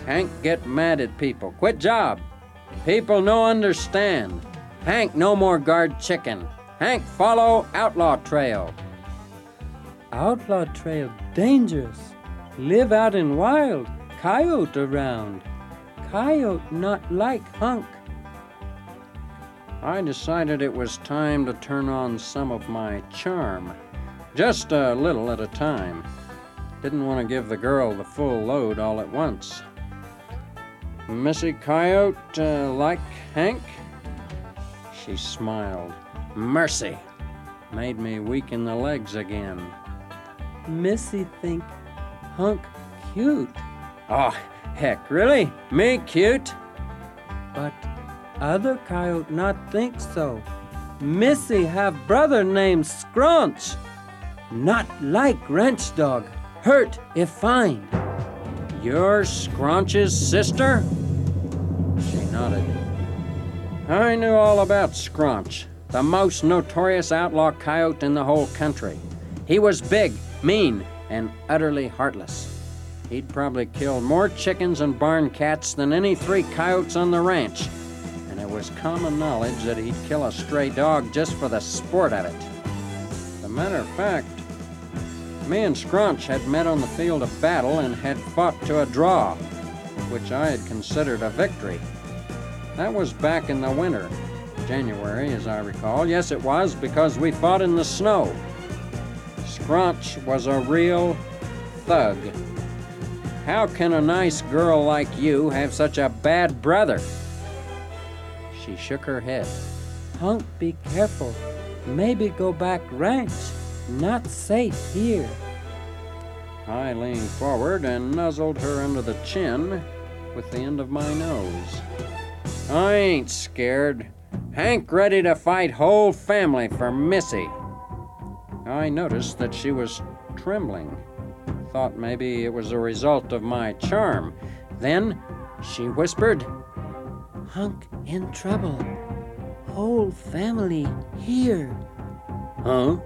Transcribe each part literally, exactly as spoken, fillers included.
Hank get mad at people. Quit job. People no understand. Hank no more guard chicken. Hank follow outlaw trail. Outlaw trail dangerous. Live out in wild. Coyote around. Coyote not like Hunk. I decided it was time to turn on some of my charm. Just a little at a time. Didn't want to give the girl the full load all at once. Missy Coyote uh, like Hank? She smiled. Mercy. Made me weak in the legs again. Missy think Hunk cute. Oh, heck, really? Me cute? But other coyote not think so. Missy have brother named Scrunch. Not like ranch dog. Hurt if find. You're Scrunch's sister? She nodded. I knew all about Scrunch, the most notorious outlaw coyote in the whole country. He was big, mean, and utterly heartless. He'd probably killed more chickens and barn cats than any three coyotes on the ranch. And it was common knowledge that he'd kill a stray dog just for the sport of it. As a matter of fact, me and Scrunch had met on the field of battle and had fought to a draw, which I had considered a victory. That was back in the winter, January, as I recall. Yes, it was, because we fought in the snow. Scrunch was a real thug. How can a nice girl like you have such a bad brother? She shook her head. Hunk, be careful. Maybe go back ranch. Not safe here. I leaned forward and nuzzled her under the chin with the end of my nose. I ain't scared. Hank ready to fight whole family for Missy. I noticed that she was trembling. Thought maybe it was a result of my charm. Then she whispered, Hunk in trouble. Whole family here. Huh?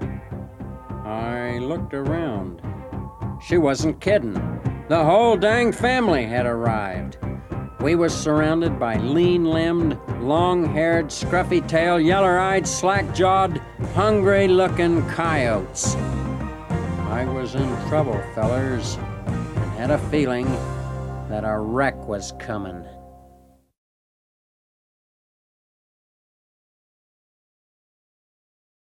I looked around. She wasn't kidding. The whole dang family had arrived. We was surrounded by lean-limbed, long-haired, scruffy-tailed, yeller-eyed, slack-jawed, hungry-looking coyotes. I was in trouble, fellers, and had a feeling that a wreck was coming.